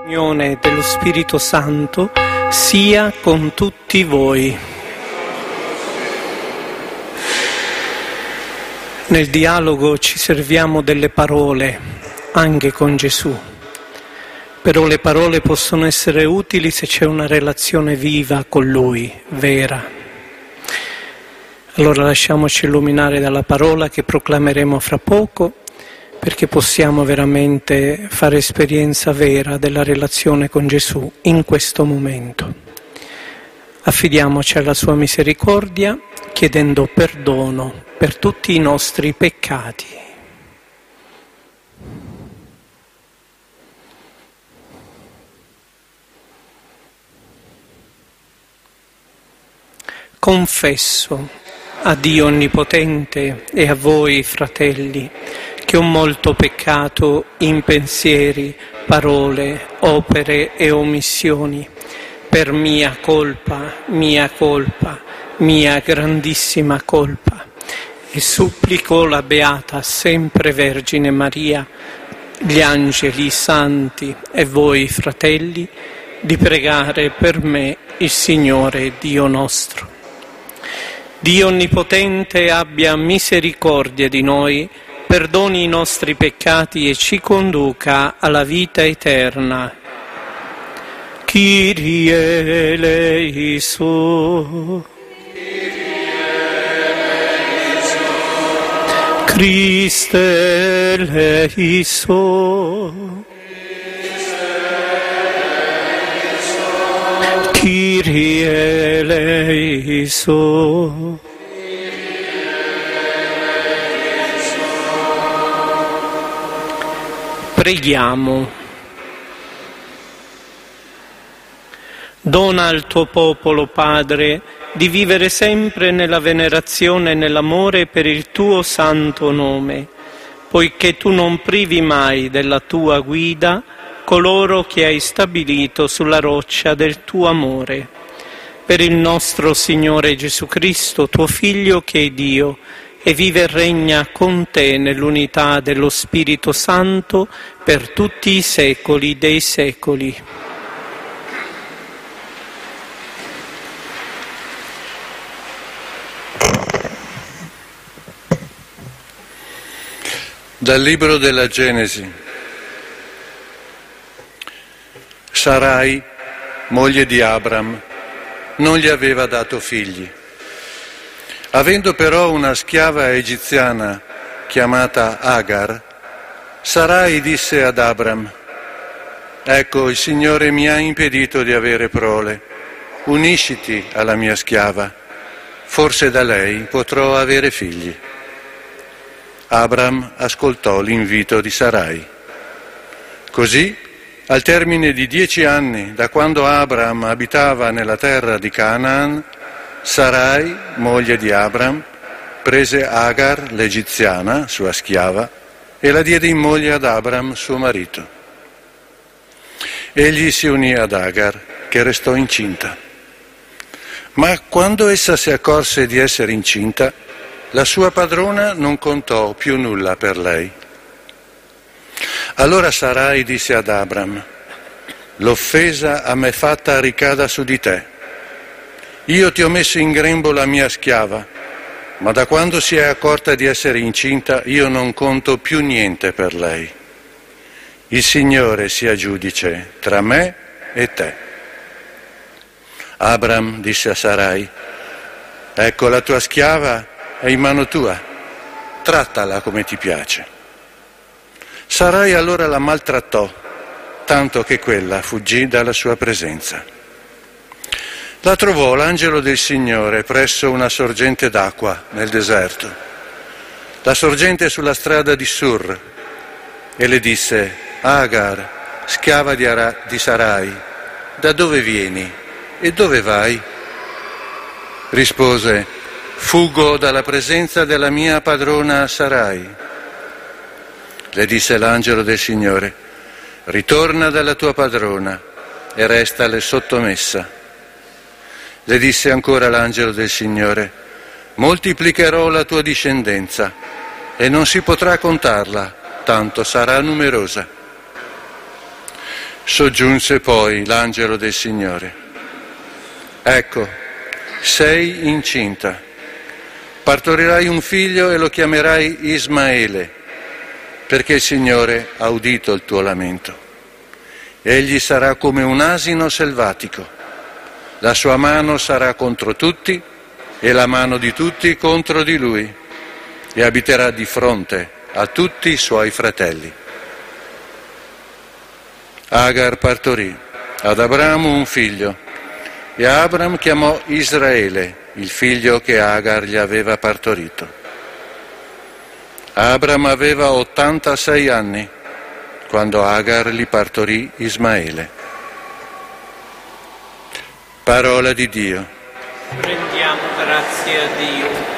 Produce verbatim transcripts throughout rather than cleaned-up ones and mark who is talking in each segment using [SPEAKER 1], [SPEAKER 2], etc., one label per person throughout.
[SPEAKER 1] Comunione dello Spirito Santo sia con tutti voi. Nel dialogo ci serviamo delle parole, anche con Gesù. Però le parole possono essere utili se c'è una relazione viva con Lui, vera. Allora lasciamoci illuminare dalla parola che proclameremo fra poco, perché possiamo veramente fare esperienza vera della relazione con Gesù in questo momento. Affidiamoci alla sua misericordia, chiedendo perdono per tutti i nostri peccati. Confesso a Dio Onnipotente e a voi, fratelli, che ho molto peccato in pensieri, parole, opere e omissioni, per mia colpa, mia colpa, mia grandissima colpa, e supplico la Beata Sempre Vergine Maria, gli angeli, i santi e voi, fratelli, di pregare per me il Signore Dio nostro. Dio Onnipotente abbia misericordia di noi, perdoni i nostri peccati e ci conduca alla vita eterna. Kyrie eleison. Christe eleison. Kyrie eleison. Preghiamo. Dona al tuo popolo, Padre, di vivere sempre nella venerazione e nell'amore per il tuo santo nome, poiché tu non privi mai della tua guida coloro che hai stabilito sulla roccia del tuo amore. Per il nostro Signore Gesù Cristo, tuo Figlio che è Dio, e vive e regna con te nell'unità dello Spirito Santo per tutti i secoli dei secoli.
[SPEAKER 2] Dal libro della Genesi. Sarai, moglie di Abram, non gli aveva dato figli. Avendo però una schiava egiziana chiamata Agar, Sarai disse ad Abram: «Ecco, il Signore mi ha impedito di avere prole. Unisciti alla mia schiava, forse da lei potrò avere figli». Abram ascoltò l'invito di Sarai. Così, al termine di dieci anni da quando Abram abitava nella terra di Canaan, Sarai, moglie di Abram, prese Agar, l'egiziana, sua schiava, e la diede in moglie ad Abram, suo marito. Egli si unì ad Agar, che restò incinta. Ma quando essa si accorse di essere incinta, la sua padrona non contò più nulla per lei. Allora Sarai disse ad Abram: «L'offesa a me fatta ricada su di te. Io ti ho messo in grembo la mia schiava, ma da quando si è accorta di essere incinta io non conto più niente per lei. Il Signore sia giudice tra me e te». Abram disse a Sarai: «Ecco, la tua schiava è in mano tua, trattala come ti piace». Sarai allora la maltrattò, tanto che quella fuggì dalla sua presenza. La trovò l'angelo del Signore presso una sorgente d'acqua nel deserto, la sorgente sulla strada di Sur, e le disse: «Agar, schiava di, Ara- di Sarai, da dove vieni e dove vai?» Rispose: «Fuggo dalla presenza della mia padrona Sarai». Le disse l'angelo del Signore: «Ritorna dalla tua padrona e restale sottomessa». Le disse ancora l'angelo del Signore: «Moltiplicherò la tua discendenza e non si potrà contarla, tanto sarà numerosa». Soggiunse poi l'angelo del Signore: ecco, sei incinta, partorirai un figlio e lo chiamerai Ismaele, perché il Signore ha udito il tuo lamento. Egli sarà come un asino selvatico, la sua mano sarà contro tutti e la mano di tutti contro di lui, e abiterà di fronte a tutti i suoi fratelli. Agar partorì ad Abramo un figlio, e Abram chiamò Israele il figlio che Agar gli aveva partorito. Abram aveva ottantasei anni quando Agar gli partorì Ismaele. Parola di Dio.
[SPEAKER 1] Rendiamo grazie a Dio.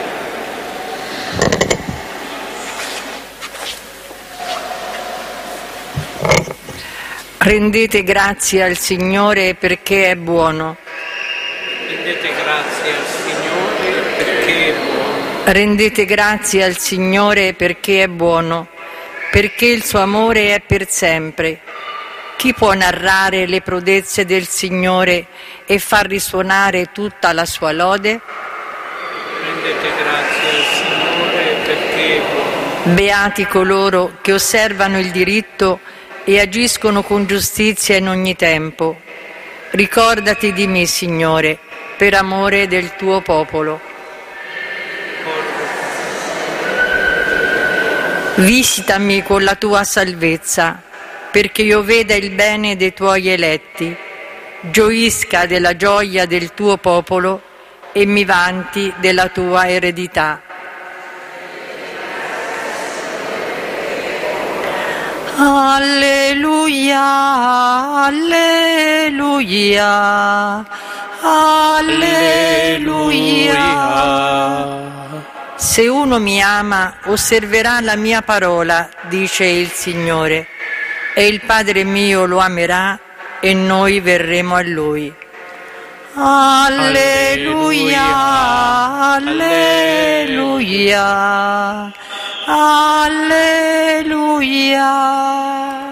[SPEAKER 3] Rendete grazie al Signore perché è buono.
[SPEAKER 1] Rendete grazie al Signore perché è buono.
[SPEAKER 3] Rendete grazie al Signore perché è buono, perché il suo amore è per sempre. Chi può narrare le prodezze del Signore e far risuonare tutta la sua lode?
[SPEAKER 1] Rendete grazie al Signore perché è buono.
[SPEAKER 3] Beati coloro che osservano il diritto e agiscono con giustizia in ogni tempo. Ricordati di me, Signore, per amore del tuo popolo. Visitami con la tua salvezza, perché io veda il bene dei tuoi eletti, gioisca della gioia del tuo popolo e mi vanti della tua eredità. Alleluia, alleluia, alleluia. Se uno mi ama, osserverà la mia parola, dice il Signore, e il Padre mio lo amerà e noi verremo a Lui. Alleluia, alleluia, alleluia.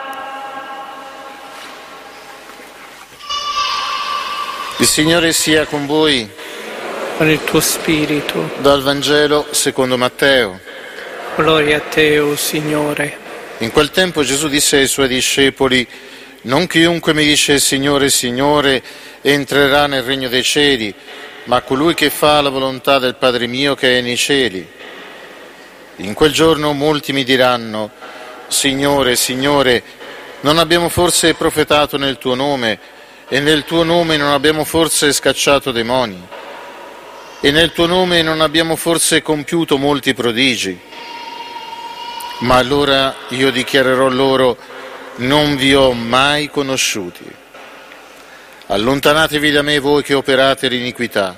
[SPEAKER 4] Il Signore sia con voi.
[SPEAKER 1] Con il tuo spirito.
[SPEAKER 4] Dal Vangelo secondo Matteo.
[SPEAKER 1] Gloria a te, o Signore.
[SPEAKER 4] In quel tempo Gesù disse ai suoi discepoli: non chiunque mi dice Signore, Signore, entrerà nel regno dei cieli, ma colui che fa la volontà del Padre mio che è nei cieli. In quel giorno molti mi diranno: Signore, Signore, non abbiamo forse profetato nel tuo nome, e nel tuo nome non abbiamo forse scacciato demoni, e nel tuo nome non abbiamo forse compiuto molti prodigi? Ma allora io dichiarerò loro: non vi ho mai conosciuti. Allontanatevi da me voi che operate l'iniquità.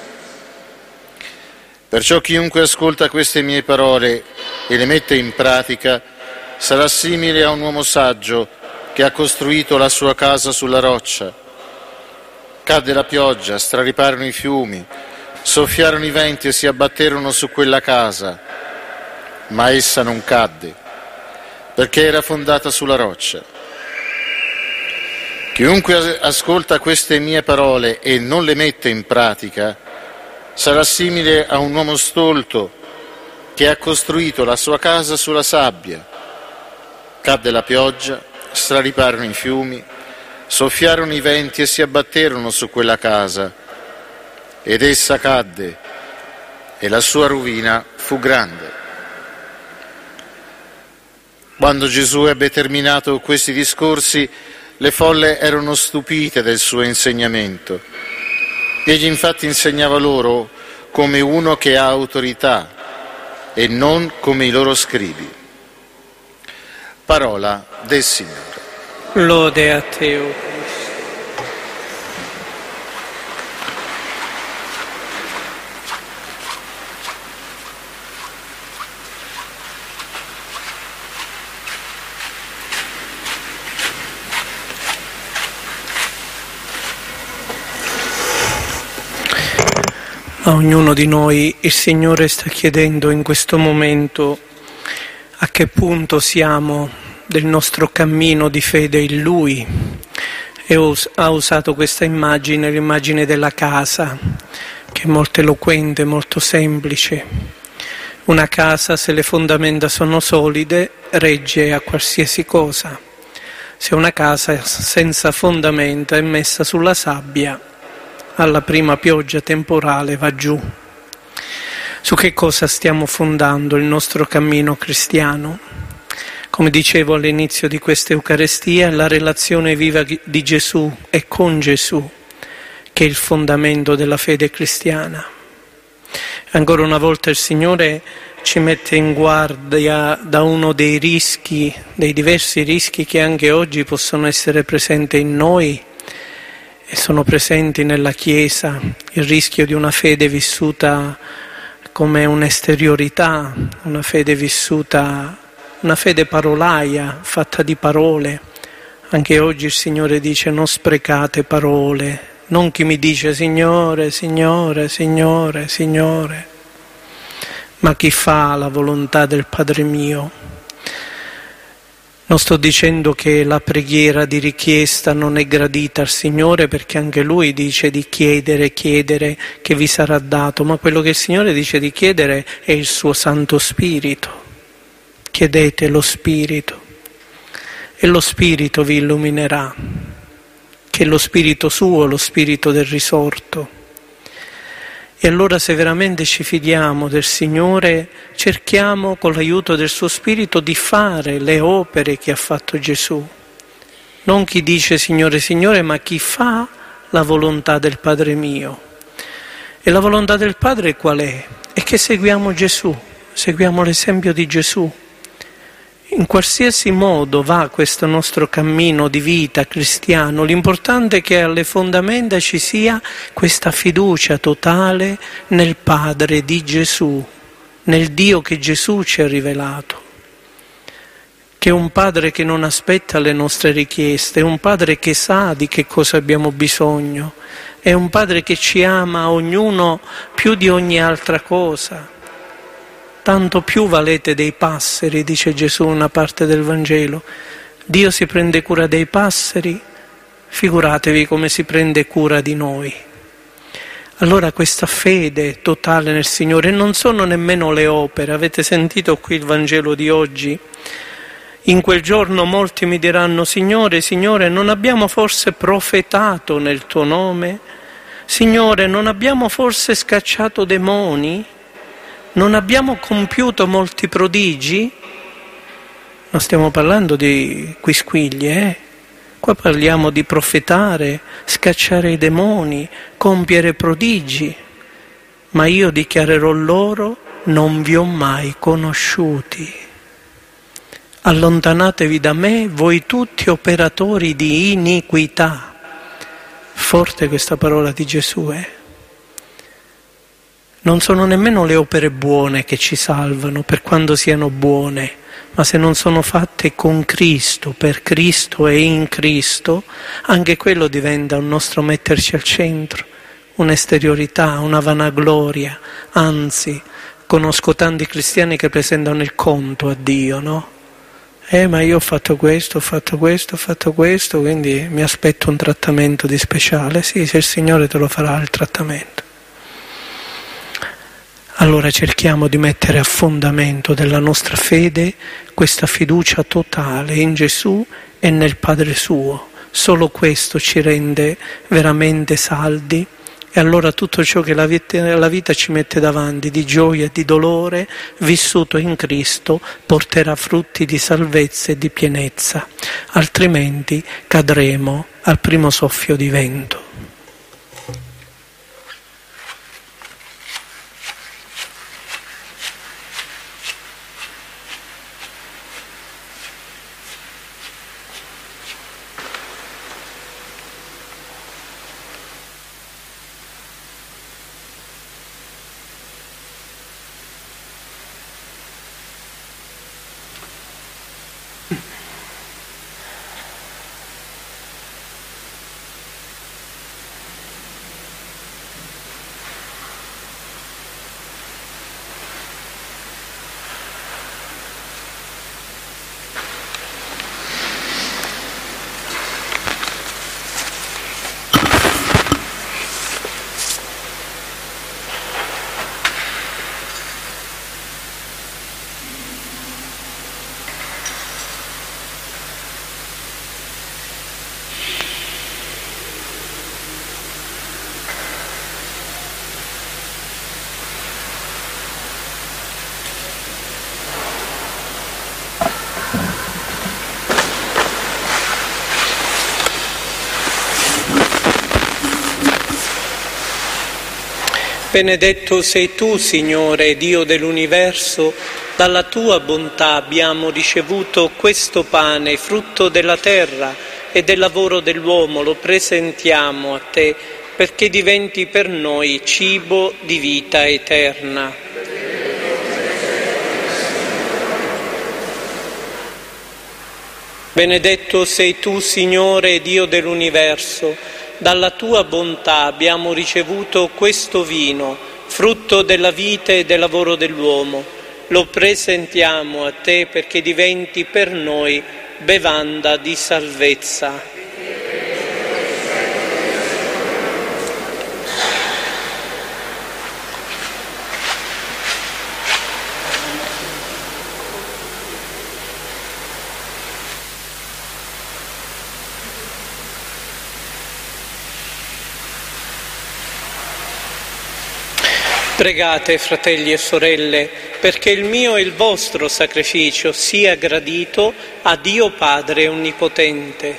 [SPEAKER 4] Perciò chiunque ascolta queste mie parole e le mette in pratica sarà simile a un uomo saggio che ha costruito la sua casa sulla roccia. Cadde la pioggia, strariparono i fiumi, soffiarono i venti e si abbatterono su quella casa, ma essa non cadde, perché era fondata sulla roccia. Chiunque ascolta queste mie parole e non le mette in pratica sarà simile a un uomo stolto che ha costruito la sua casa sulla sabbia. Cadde la pioggia, strariparono i fiumi, soffiarono i venti e si abbatterono su quella casa, ed essa cadde, e la sua rovina fu grande. Quando Gesù ebbe terminato questi discorsi, le folle erano stupite del suo insegnamento. Egli infatti insegnava loro come uno che ha autorità e non come i loro scribi. Parola del Signore.
[SPEAKER 1] Lode a te, o Cristo. A ognuno di noi il Signore sta chiedendo in questo momento a che punto siamo del nostro cammino di fede in Lui, e ha usato questa immagine, l'immagine della casa, che è molto eloquente, molto semplice. Una casa, se le fondamenta sono solide, regge a qualsiasi cosa. Se una casa senza fondamenta è messa sulla sabbia, alla prima pioggia temporale va giù. Su che cosa stiamo fondando il nostro cammino cristiano? Come dicevo all'inizio di questa Eucaristia, la relazione viva di Gesù e con Gesù, che è il fondamento della fede cristiana. Ancora una volta il Signore ci mette in guardia da uno dei rischi, dei diversi rischi che anche oggi possono essere presenti in noi e sono presenti nella Chiesa, il rischio di una fede vissuta come un'esteriorità, una fede vissuta, una fede parolaia, fatta di parole. Anche oggi il Signore dice: non sprecate parole, non chi mi dice Signore, Signore, Signore, Signore, ma chi fa la volontà del Padre mio. Non sto dicendo che la preghiera di richiesta non è gradita al Signore, perché anche Lui dice di chiedere, chiedere che vi sarà dato, ma quello che il Signore dice di chiedere è il suo Santo Spirito. Chiedete lo Spirito e lo Spirito vi illuminerà, che è lo Spirito suo, lo Spirito del risorto. E allora, se veramente ci fidiamo del Signore, cerchiamo con l'aiuto del suo Spirito di fare le opere che ha fatto Gesù. Non chi dice Signore, Signore, ma chi fa la volontà del Padre mio. E la volontà del Padre qual è? È che seguiamo Gesù, seguiamo l'esempio di Gesù. In qualsiasi modo va questo nostro cammino di vita cristiano, l'importante è che alle fondamenta ci sia questa fiducia totale nel Padre di Gesù, nel Dio che Gesù ci ha rivelato, che è un Padre che non aspetta le nostre richieste, è un Padre che sa di che cosa abbiamo bisogno, è un Padre che ci ama ognuno più di ogni altra cosa. Tanto più valete dei passeri, dice Gesù in una parte del Vangelo. Dio si prende cura dei passeri, figuratevi come si prende cura di noi. Allora questa fede totale nel Signore, non sono nemmeno le opere. Avete sentito qui il Vangelo di oggi? In quel giorno molti mi diranno: Signore, Signore, non abbiamo forse profetato nel tuo nome? Signore, non abbiamo forse scacciato demoni? Non abbiamo compiuto molti prodigi? Non stiamo parlando di quisquiglie, eh? Qua parliamo di profetare, scacciare i demoni, compiere prodigi. Ma io dichiarerò loro: non vi ho mai conosciuti. Allontanatevi da me, voi tutti operatori di iniquità. Forte questa parola di Gesù, eh? Non sono nemmeno le opere buone che ci salvano, per quanto siano buone, ma se non sono fatte con Cristo, per Cristo e in Cristo, anche quello diventa un nostro metterci al centro, un'esteriorità, una vanagloria. Anzi, conosco tanti cristiani che presentano il conto a Dio, no? Eh, ma io ho fatto questo, ho fatto questo, ho fatto questo, quindi mi aspetto un trattamento di speciale. Sì, se il Signore te lo farà il trattamento. Allora cerchiamo di mettere a fondamento della nostra fede questa fiducia totale in Gesù e nel Padre suo. Solo questo ci rende veramente saldi, e allora tutto ciò che la vita, la vita ci mette davanti di gioia e di dolore, vissuto in Cristo, porterà frutti di salvezza e di pienezza, altrimenti cadremo al primo soffio di vento. Benedetto sei tu, Signore, Dio dell'universo, dalla tua bontà abbiamo ricevuto questo pane, frutto della terra e del lavoro dell'uomo, lo presentiamo a te perché diventi per noi cibo di vita eterna. Benedetto sei tu, Signore, Dio dell'universo, dalla tua bontà abbiamo ricevuto questo vino, frutto della vita e del lavoro dell'uomo. Lo presentiamo a te perché diventi per noi bevanda di salvezza. Pregate, fratelli e sorelle, perché il mio e il vostro sacrificio sia gradito a Dio Padre Onnipotente.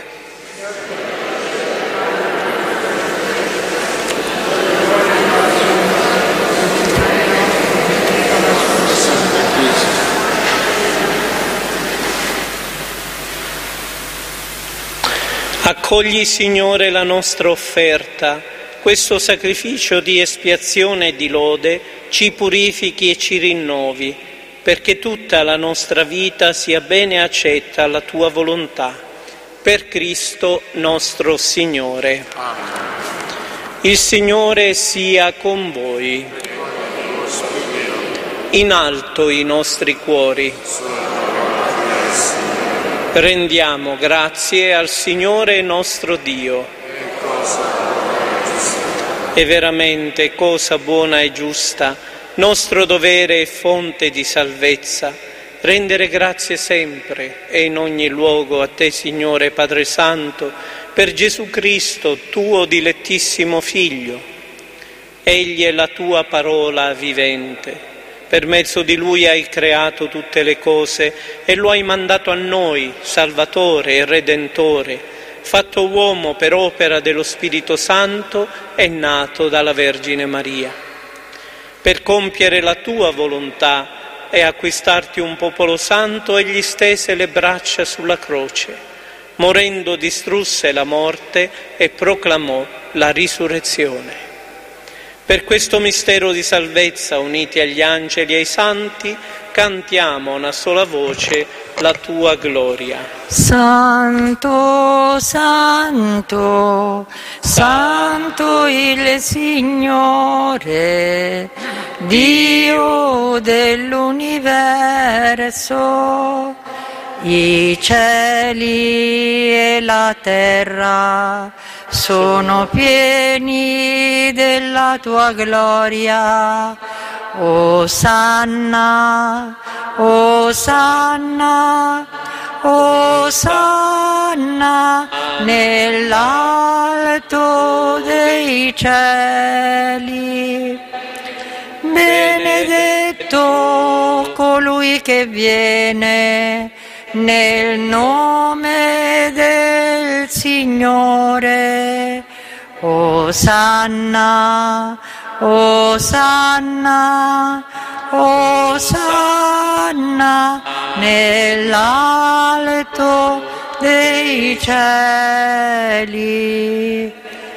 [SPEAKER 1] Accogli, Signore, la nostra offerta. Questo sacrificio di espiazione e di lode ci purifichi e ci rinnovi, perché tutta la nostra vita sia bene accetta alla tua volontà. Per Cristo nostro Signore. Amen. Il Signore sia con voi. In alto i nostri cuori. Rendiamo grazie al Signore nostro Dio. È veramente cosa buona e giusta, nostro dovere e fonte di salvezza, rendere grazie sempre e in ogni luogo a te, Signore Padre Santo, per Gesù Cristo, tuo dilettissimo Figlio. Egli è la tua parola vivente. Per mezzo di Lui hai creato tutte le cose e lo hai mandato a noi, Salvatore e Redentore, fatto uomo per opera dello Spirito Santo e nato dalla Vergine Maria. Per compiere la tua volontà e acquistarti un popolo santo, egli stese le braccia sulla croce, morendo distrusse la morte e proclamò la risurrezione. Per questo mistero di salvezza, uniti agli angeli e ai santi, cantiamo a una sola voce la tua gloria.
[SPEAKER 3] Santo, santo, santo il Signore, Dio dell'universo, i cieli e la terra sono pieni della tua gloria. Osanna, Osanna, Osanna nell'alto dei cieli. Benedetto colui che viene nel nome del Signore. Osanna, Osanna, Osanna nell'alto dei cieli.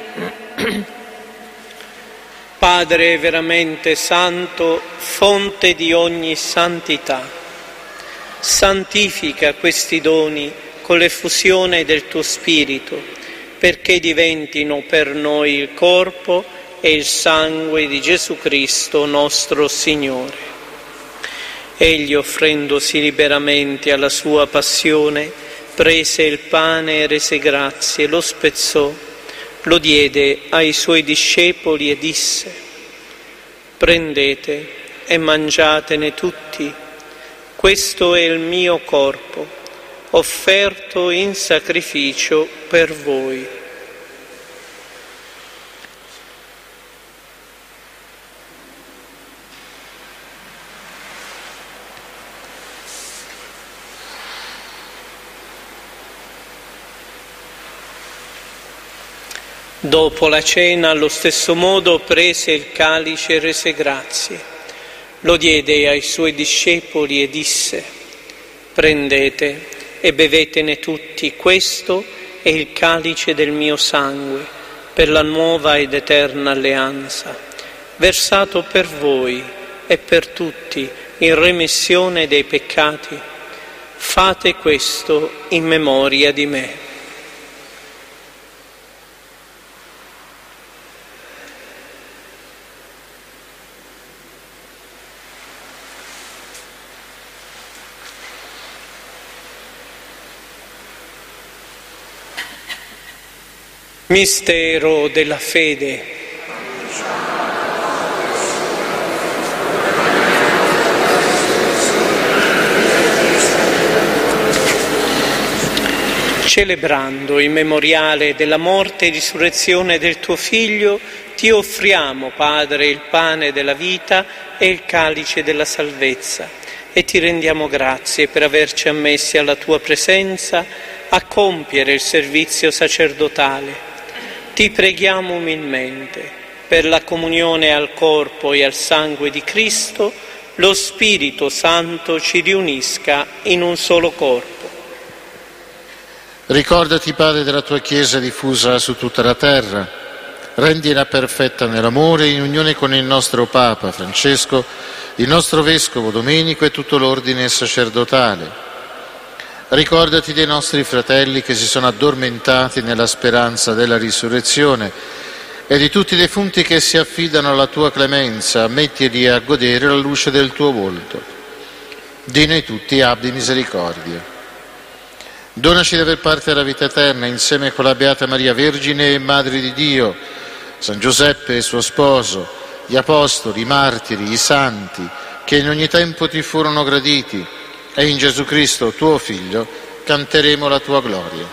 [SPEAKER 1] Padre veramente santo, fonte di ogni santità, santifica questi doni con l'effusione del tuo Spirito, perché diventino per noi il corpo e il sangue di Gesù Cristo nostro Signore. Egli, offrendosi liberamente alla sua passione, prese il pane e rese grazie, lo spezzò, lo diede ai suoi discepoli e disse: prendete e mangiatene tutti, questo è il mio corpo, offerto in sacrificio per voi. Dopo la cena, allo stesso modo, prese il calice e rese grazie. Lo diede ai suoi discepoli e disse: prendete e bevetene tutti, questo è il calice del mio sangue, per la nuova ed eterna alleanza, versato per voi e per tutti in remissione dei peccati. Fate questo in memoria di me. Mistero della fede. Celebrando il memoriale della morte e risurrezione del tuo Figlio, ti offriamo, Padre, il pane della vita e il calice della salvezza, e ti rendiamo grazie per averci ammessi alla tua presenza a compiere il servizio sacerdotale. Ti preghiamo umilmente, per la comunione al corpo e al sangue di Cristo, lo Spirito Santo ci riunisca in un solo corpo.
[SPEAKER 4] Ricordati, Padre, della tua Chiesa diffusa su tutta la terra. Rendila perfetta nell'amore, in unione con il nostro Papa Francesco, il nostro Vescovo Domenico e tutto l'ordine sacerdotale. Ricordati dei nostri fratelli che si sono addormentati nella speranza della risurrezione e di tutti i defunti che si affidano alla tua clemenza. Mettili a godere la luce del tuo volto. Di noi tutti abbi misericordia. Donaci di aver parte alla vita eterna insieme con la Beata Maria Vergine e Madre di Dio, San Giuseppe suo sposo, gli apostoli, i martiri, i santi, che in ogni tempo ti furono graditi, e in Gesù Cristo, tuo Figlio, canteremo la tua gloria.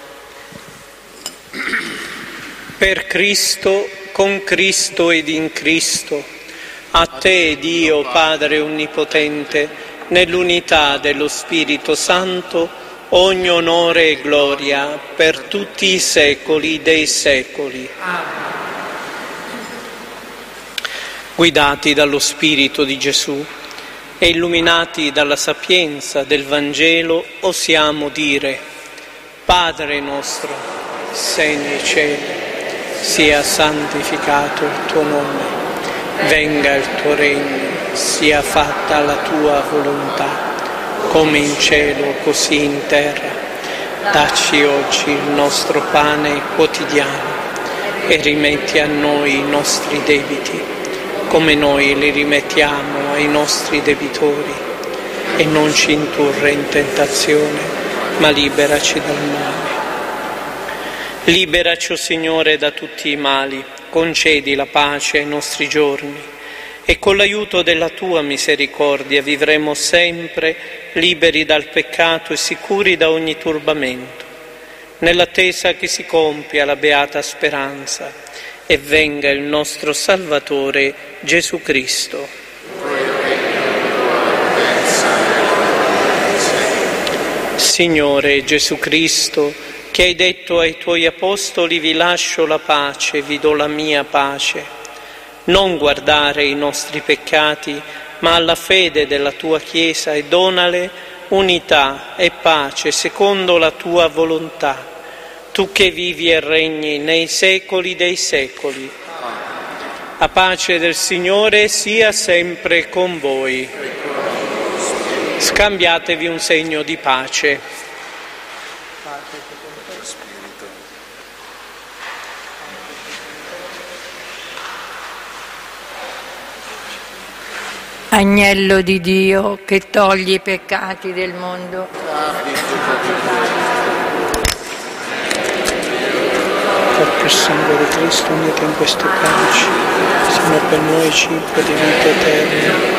[SPEAKER 1] Per Cristo, con Cristo ed in Cristo, a te, Dio Padre Onnipotente, nell'unità dello Spirito Santo, ogni onore e gloria per tutti i secoli dei secoli. Guidati dallo Spirito di Gesù e illuminati dalla sapienza del Vangelo, osiamo dire: Padre nostro, sei nei cieli, sia santificato il tuo nome, venga il tuo regno, sia fatta la tua volontà, come in cielo così in terra. Dacci oggi il nostro pane quotidiano e rimetti a noi i nostri debiti, come noi li rimettiamo ai nostri debitori, e non ci indurre in tentazione, ma liberaci dal male. Liberaci, o Signore, da tutti i mali, concedi la pace ai nostri giorni, e con l'aiuto della tua misericordia vivremo sempre liberi dal peccato e sicuri da ogni turbamento, nell'attesa che si compia la beata speranza e venga il nostro Salvatore Gesù Cristo. Signore Gesù Cristo, che hai detto ai tuoi apostoli: vi lascio la pace, vi do la mia pace, non guardare i nostri peccati, ma alla fede della tua Chiesa, e donale unità e pace secondo la tua volontà, tu che vivi e regni nei secoli dei secoli. La pace del Signore sia sempre con voi. Scambiatevi un segno di pace.
[SPEAKER 3] Agnello di Dio che togli i peccati del mondo.
[SPEAKER 1] Corpo e sangue di Cristo unito in questo calice, siano per noi cibo di vita eterna.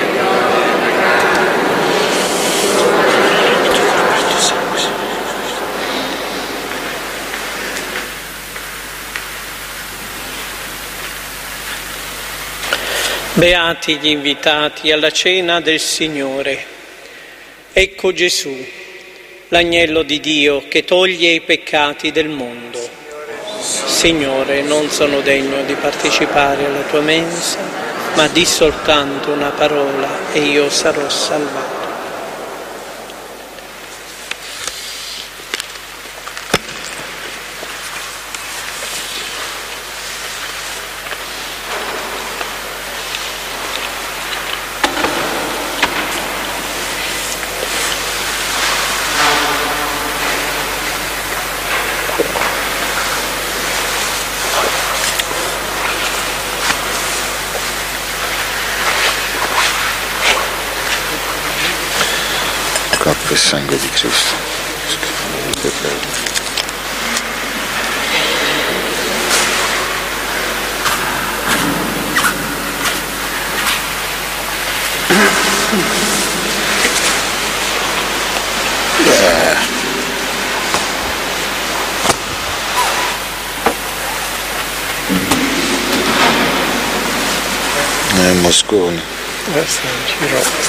[SPEAKER 1] Beati gli invitati alla cena del Signore. Ecco Gesù, l'agnello di Dio che toglie i peccati del mondo. Signore, non sono degno di partecipare alla tua mensa, ma di soltanto una parola e io sarò salvato.
[SPEAKER 4] Corpo e sangue di Cristo. Yeah. Eh, Moscone.
[SPEAKER 1] Questo è un giro.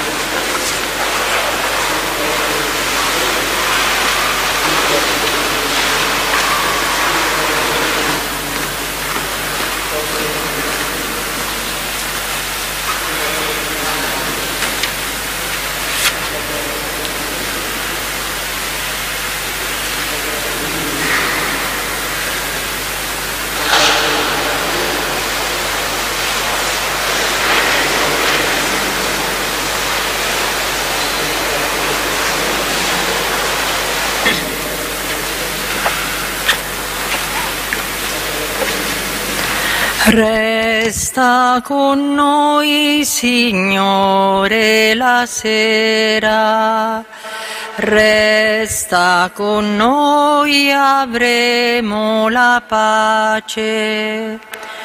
[SPEAKER 3] Resta con noi, Signore, la sera, resta con noi, avremo la pace.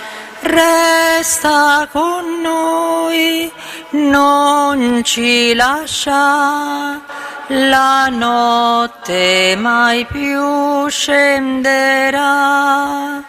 [SPEAKER 3] Resta con noi, non ci lascia, la notte mai più scenderà.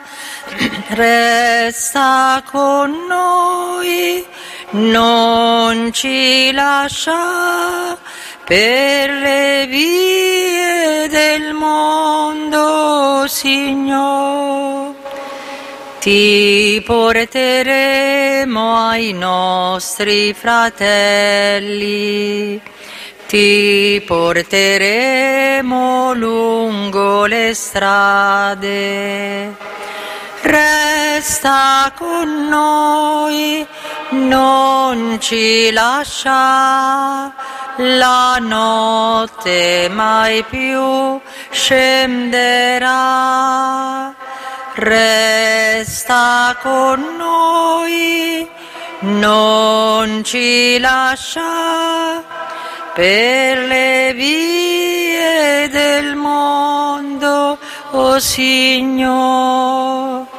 [SPEAKER 3] Resta con noi, non ci lascia, per le vie del mondo, Signore. Ti porteremo ai nostri fratelli, ti porteremo lungo le strade. Resta con noi, non ci lascia, la notte mai più scenderà. Resta con noi, non ci lascia, per le vie del mondo, o Signore.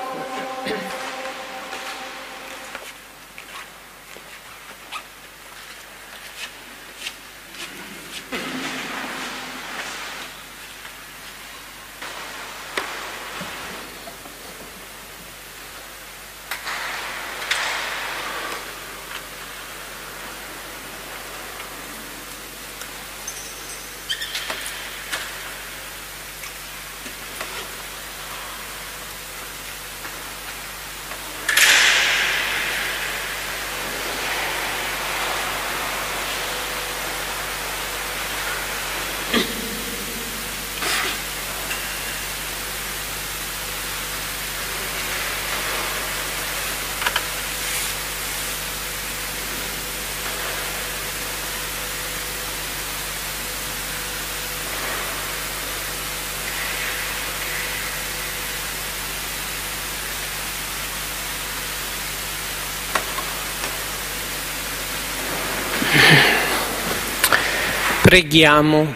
[SPEAKER 1] Preghiamo.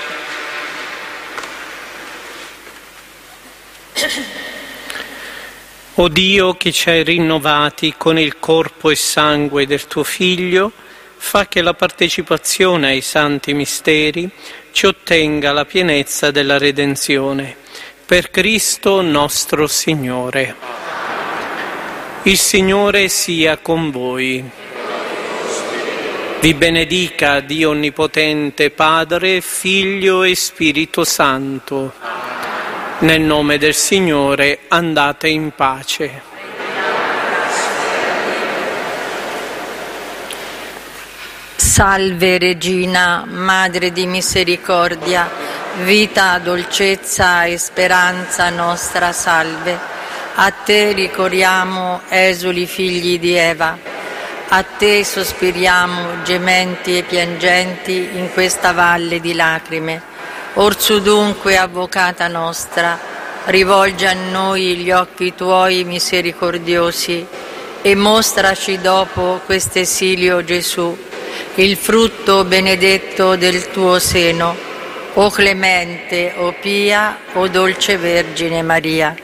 [SPEAKER 1] O Dio che ci hai rinnovati con il corpo e sangue del tuo Figlio, fa che la partecipazione ai santi misteri ci ottenga la pienezza della redenzione. Per Cristo nostro Signore. Il Signore sia con voi. Vi benedica Dio Onnipotente, Padre, Figlio e Spirito Santo. Nel nome del Signore andate in pace.
[SPEAKER 3] Salve Regina, Madre di misericordia, vita, dolcezza e speranza nostra, salve. A te ricorriamo, esuli figli di Eva, a te sospiriamo, gementi e piangenti, in questa valle di lacrime. Orsù dunque, Avvocata nostra, rivolgi a noi gli occhi tuoi misericordiosi e mostraci dopo quest'esilio Gesù, il frutto benedetto del tuo seno, o clemente, o pia, o dolce Vergine Maria.